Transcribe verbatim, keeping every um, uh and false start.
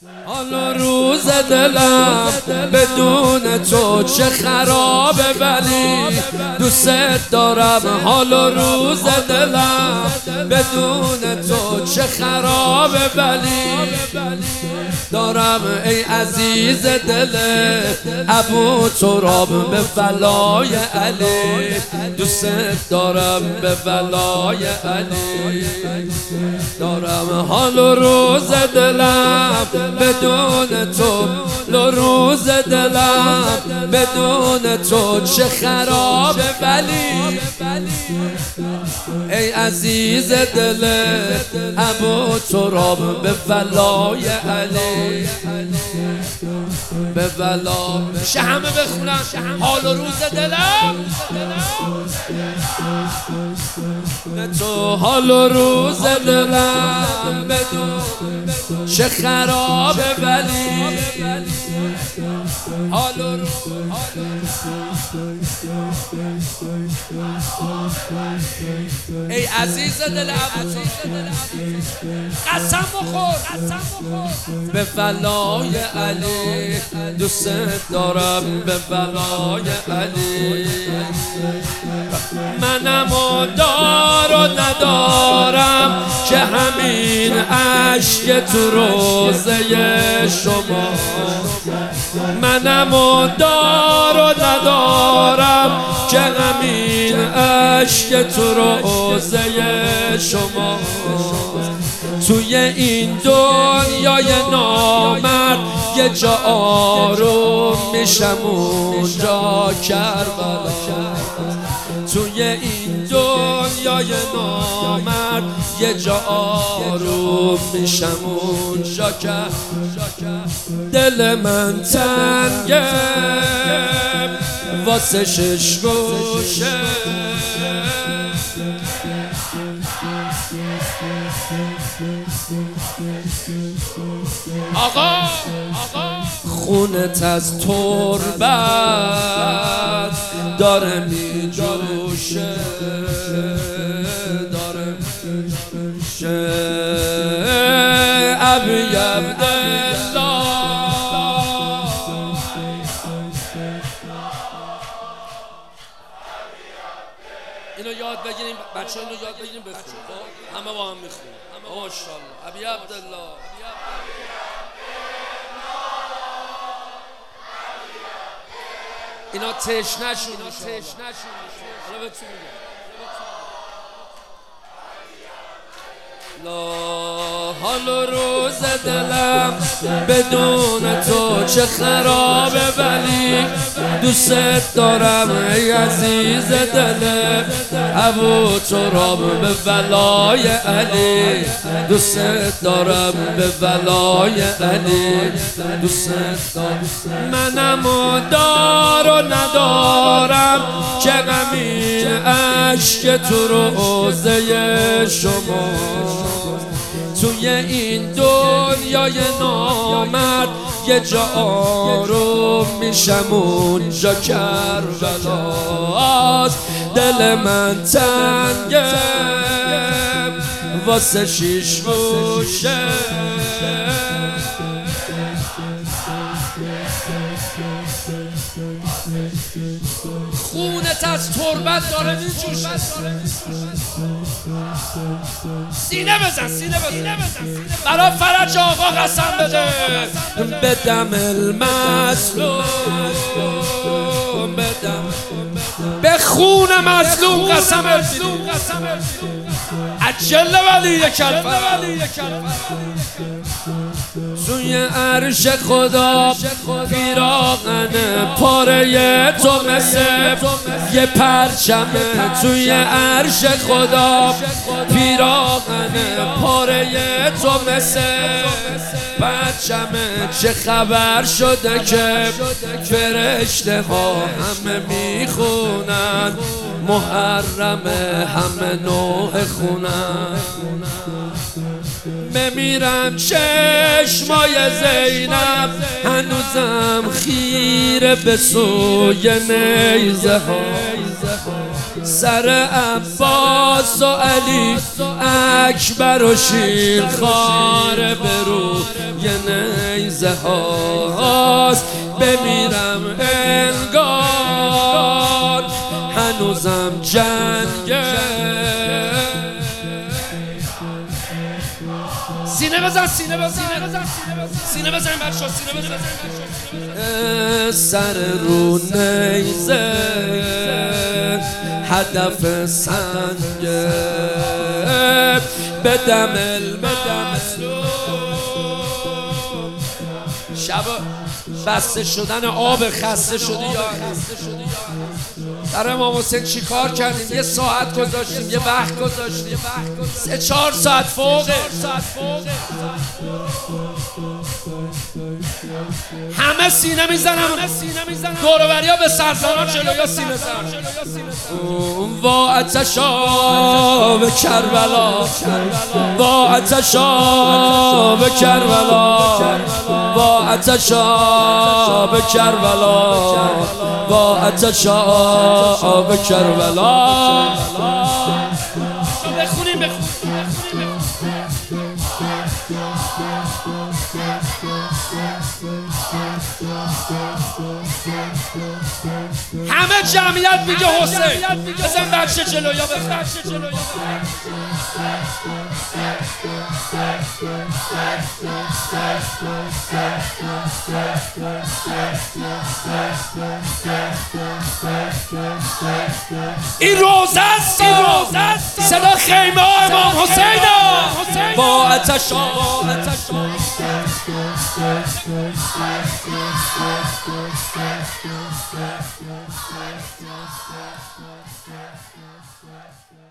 حالا روز دلم بدون تو چه خرابه، ولی دوست دارم. حالا روز دلم بدون تو چه خرابه، ولی دارم. ای عزیز دل ابو تراب به ولای علی، دوست دارم به ولای علی دارم. حالا روز دلم بدون تو، روز دلم بدون تو چه خرابه، ولی ای عزیز دل ابو تراب به ولای علی، به ولا. میشه همه بخونن حال و روز دلم به تو. حال و روز دلم بدون چه خرابه، ولی حال و روز. ای عزیز دل ابو قسم بخور به ولای علی، دوست دارم به ولای علی. منم و دار و ندارم که همین عشق تو روزه شما. منم و دار و ندارم که همین عشق تو روزه شما. توی این دنیای نامرد یه جا آروم میشم، اونجا کربلا. توی این دنیای نامرد یه جا آروم میشم، اونجا کربلا. دل من تنگه واسه شش گوشه، آقا خونت از تربت داره می جوشه، داره می جوشه. ابی عبدالله اینو یاد بگیریم، بچه اینو یاد بگیریم بخونیم، همه با هم میخونیم. ماشاءالله. ابی عبدالله اینا تشنه‌شون میشه. حالا بهتون میگم. لا حال روز دلم بدون تو چه خرابه، ولی دوست دارم. ای عزیز دل ابو تراب به ولای علی، دوست دارم به ولای علی، دوست دارم. منم و دار و ندارم که غمین عشق تو روزه شما. توی این دنیای نامرد یه جا آروم میشم، اونجا کربلاست. دل من تنگه واسه شیش گوشه، خونت از تربت داره میجوشه. سینه بزن سینه بزن برا فرج آقا قسم بده. به دم المظلوم، بدم به خون مظلوم قسم بده. عجل ولی کلفر سوی عرش خدا پیراهن پاره تو مثل یه پرچمه. توی عرش خدا پیراهن پاره تو مثل پرچمه. چه خبر شده که فرشته ها همه میخونن، محرمه همه نوع خونن. بمیرم چشمای زینب هنوزم خیره به سوی نیزه ها. سر عباس و علی اکبر و شیر خاره برو یه نیزه هاست بمیرم انگار هنوزم جنگه سینه بزن سینه بزن سینه بزن بچه سینه بزن سر رو نیزه هدف سنگه به دم المظلوم شب بسته شدن آب خسته شدی یا در امام حسین چی کار کردیم؟ یه ساعت گذاشتیم یه وقت گذاشتیم سه چهار ساعت فوقه همه سینه میزنم دوروبری ها به سرزنان جلوی سینه زن با آتشا به کربلا با آتشا به کربلا با آتشا به کربلا با آتشا به کربلا بخونیم بخونیم همه جمعیت میگه حسین بزن بچه جلویا بچه جلویا این روزه است صدا خیمه ها امام حسین با آتش با